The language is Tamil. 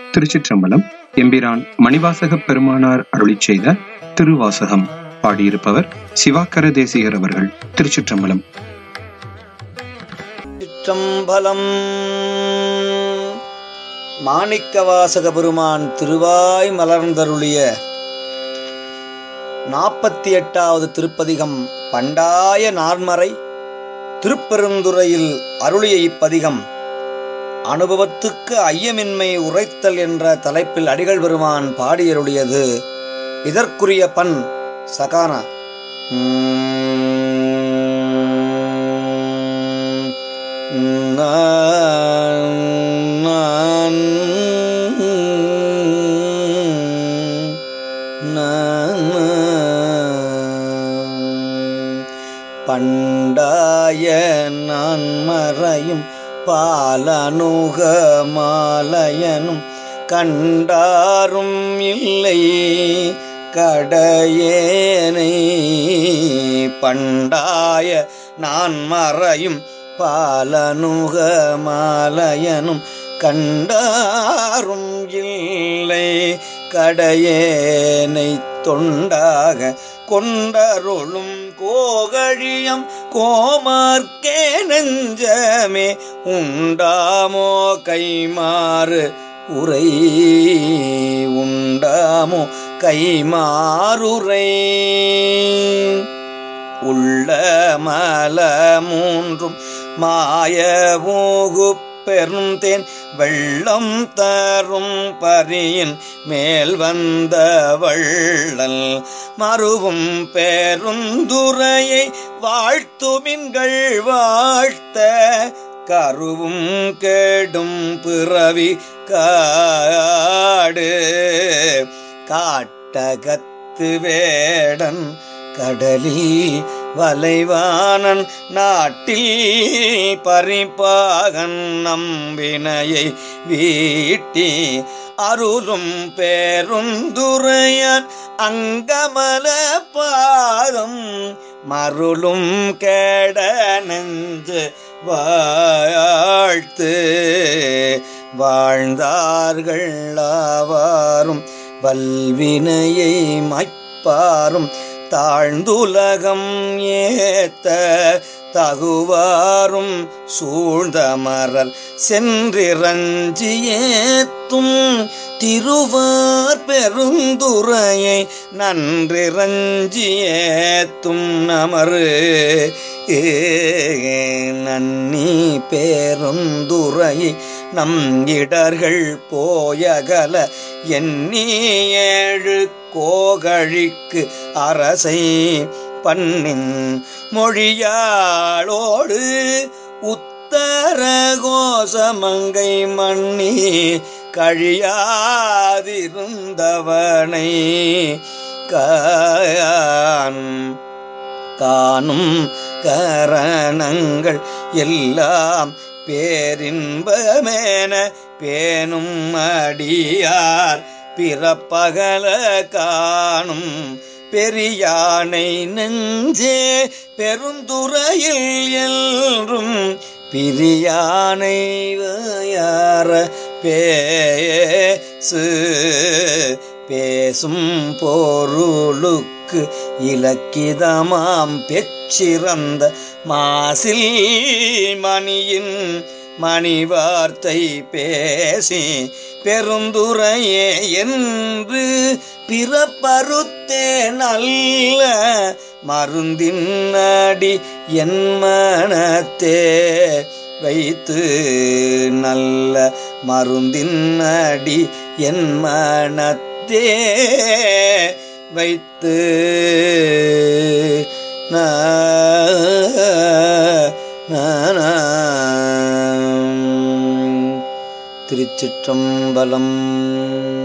திருச்சிற்றம்பலம். எம்பிரான் மணிவாசகப் பெருமானார் அருளிச் செய்த திருவாசகம். பாடியிருப்பவர் சிவாக்கர தேசிகர் அவர்கள். திருச்சிற்றம்பலம். சிற்றம்பலம். மாணிக்கவாசக பெருமான் திருவாய் மலர்ந்தருளிய 48வது திருப்பதிகம் பண்டாய நான்மறை திருப்பெருந்துறையில் அருளிய இப்பதிகம் அனுபவத்துக்கு ஐயமின்மை உரைத்தல் என்ற தலைப்பில் அடிகள் பெருமான் பாடியருளியது. இதற்குரிய பண் சகானா. பண்டாய நான்மறையும் பாலனுக மாலையனும் கண்டாரும் இல்லை கடையேனை. பண்டாய நான்மறையும் பாலனுக மாலையனும் கண்டாரும் இல்லை கடையேனை. தொண்டாக கொண்டருளும் கோகழியம் கோமார்க்கே நெஞ்சமே உண்டாமோ கைமாறு உரை. உண்டாமோ கைமாறுரை. உள்ள மல மூன்றும் மாய மூகுப் பெருந்தேன் வெள்ளம் தரும் பரியின் மேல் வந்த வள்ளல் மறுவும் பெருந்துரையை வாழ்த்துமின்கள் வாழ்த்த கருவும் கெடும் பிறவி காடு. காட்டகத்து வேடன் கடலில் வலைவானன் நாட்டில் பரிபாகன் நம்பினையை வீட்டி அருளும் பேருந்துரையான் அங்கமல பாதம் மருளும் கேட நெஞ்சு வாழ்த்து. வாழ்ந்தார்கள் ஆவாரும் வல்வினையை மைப்பாரும் தாழ்ந்துலகம் ஏத்த தகுவாரும் சூழ்ந்தமரல் சென்றிரஞ்சி ஏத்தும் திருவார் பெருந்துரையை நன்றிரஞ்சி ஏத்தும் நமரு. நன்னி பேருந்துரையை நம் இடர்கள் போயகல எண்ணி ஏழு கோகழிக்கு அரசை பண்ணின் மொழியாளோடு உத்தர கோசமங்கை மண்ணி கழியாதிருந்தவனை காணும் கரணங்கள் எல்லாம் பேரின்பமேன பேணும் அடியார் பிறப்பகல காணும் பெரியானை நெஞ்சே பெருந்துறையில் என்றும் பிரியானை வயார பேசு. பேசும் பொருளுக்கு இலக்கிதமாம் பெச்சிறந்த மாசில் மணியின் மணிவார்த்தை பேசி பெருந்துரையே என்று பிறப்பறுத்தே நல்ல மருந்தின் அடி என் மனத்தே வைத்து. நல்ல மருந்தின் அடி என் மனத்தே வைத்து. திருச்சிற்றம்பலம்.